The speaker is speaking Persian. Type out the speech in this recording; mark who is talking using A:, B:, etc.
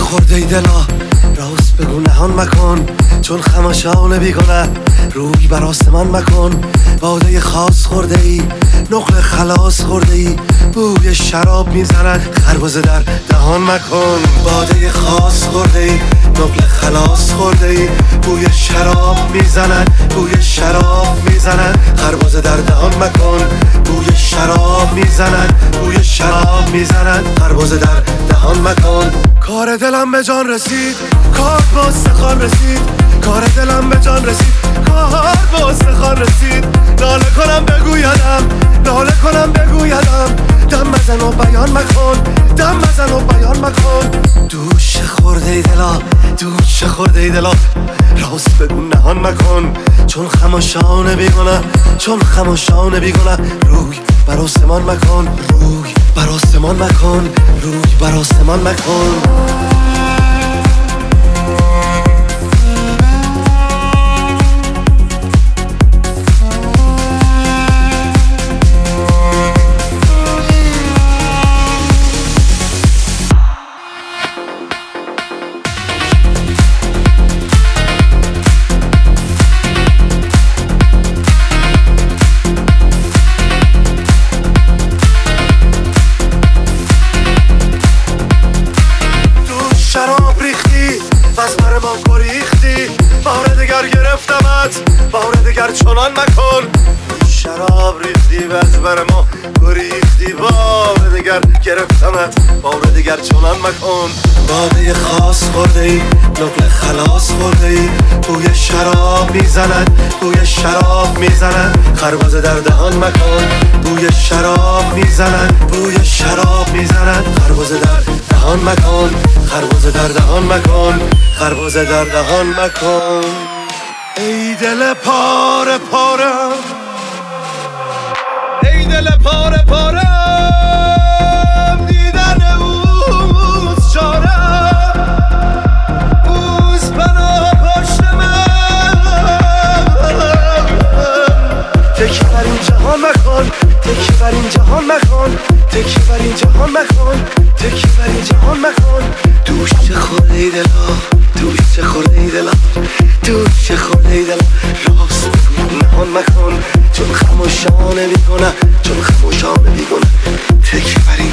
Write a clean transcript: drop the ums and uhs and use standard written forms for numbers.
A: خورده ای دلا، راست بگو نهان مکن، چون خماشان بیگنه روی بر آسمان مکن. باده خاص خورده ای، نقل خلاص خورده ای، بوی شراب میزند خربزه در دهان مکن. باده خاص خورده ای، نقل خلاص خورده ای، بوی شراب میزند، بوی شراب میزند خربزه در دهان مکن. بوی شراب میزند، بوی شراب میزند خربزه در دهان مکن. کار دلم به جان رسید، کار با استخوان رسید، کار دلم به جان رسید، کار با استخوان رسید. ناله کنم بگویدم، ناله کنم بگویدم، دم بزن و بیان مکن، دم بزن و بیان مکن. دوش خورده ای دلا، دوش خورده ای دلا، راست بگو نهان مکن، چون خماشان بیگنه، چون خماشان بیگنه روی بر آسمان مکن، روی بر آسمان مکن، روی بر آسمان مکن. شراب ریختی بس بر ما گریختی، بار دگر گرفتمت، بار دگر چنان مکن. شراب ریختی بس بر ما گریختی، بار دگر گرفتمت، بار دگر چنان مکن. باده خاص خورده ای، نقل خلاص خورده ای، بوی شراب میزند، بوی شراب میزند خربزه در دهان مکن. بوی شراب میزند، بوی شراب میزند خربزه در دهان مکن، خربزه در دهان مکن، خربزه در دهان مکن. ای دل پاره پارم، ای دل پاره پارم، دیدن اوز چارم، اوز بنا پشت من. تکی بر این جهان مکن، تکی بر این جهان مکن، تکی بر این جهان مکن، تکی بر این جهان مکن. دوش خورده ای دلا، دوش خورده ای دلا، دوش خورده ای دلا، راست بگو نهان مکن، چون خماشانه بیگنه، چون خماشانه بیگنه تکی بر این